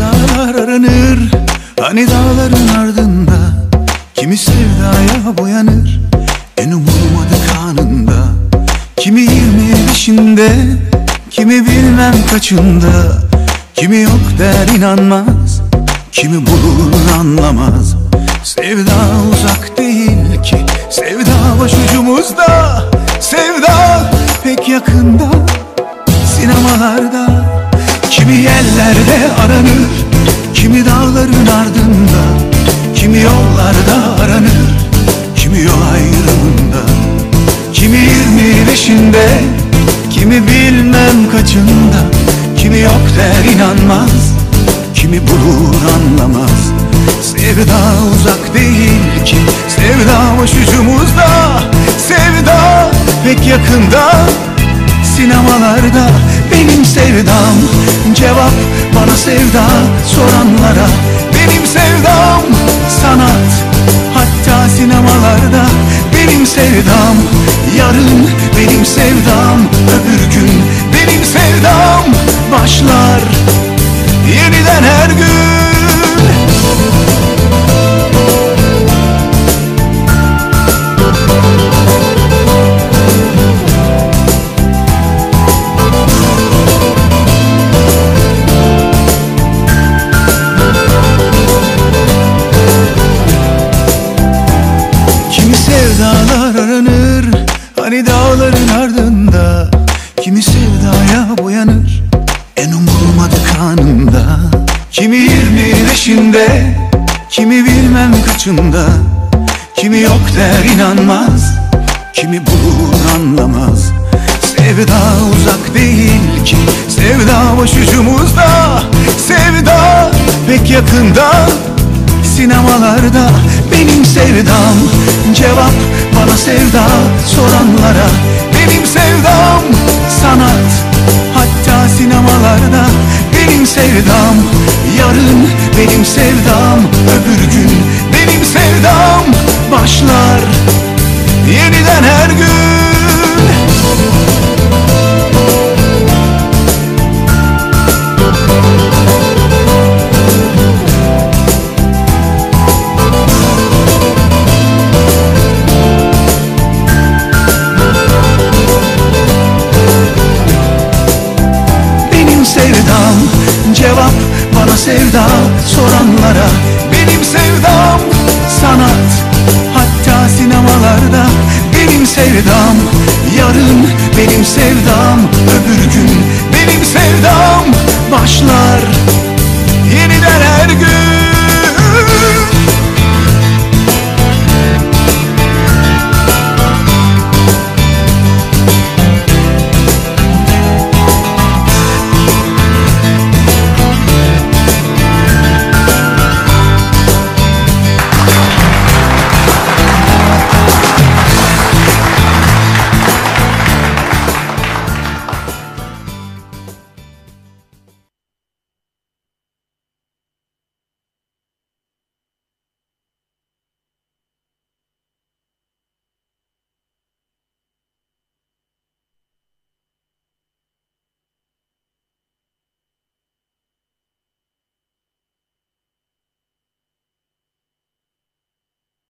sevdalar aranır, hani dağların ardında. Kimi sevdaya boyanır, en umulmadık anında. Kimi 25'inde, kimi bilmem kaçında. Kimi yok der inanmaz, kimi bulur anlamaz. Sevda uzak değil ki, sevda başucumuzda. Sevda pek yakında, sinemalarda. Kimi yerlerde aranır, kimi dağların ardında. Kimi yollarda aranır, kimi yol ayrımında. Kimi 25'inde, kimi bilmem kaçında. Kimi yok der inanmaz, kimi bulur anlamaz. Sevda uzak değil ki, sevda başucumuzda. Sevda pek yakında, sinemalarda. Benim sevdam cevap bana sevda soranlara. Benim sevdam sanat, hatta sinemalarda. Benim sevdam yarın, benim sevdam öbür gün. Benim sevdam başlar yeniden her gün. Kimi sevdalar aranır, hani dağların ardında. Kimi sevdaya boyanır, en umulmadık anında. Kimi 25'inde, kimi bilmem kaçında. Kimi yok der inanmaz, kimi bulur anlamaz. Sevda uzak değil ki, sevda başucumuzda. Sevda pek yakında, sinemalarda. Benim sevdam cevap bana sevda soranlara. Benim sevdam sanat, hatta sinemalarda. Benim sevdam yarın, benim sevdam öbür gün.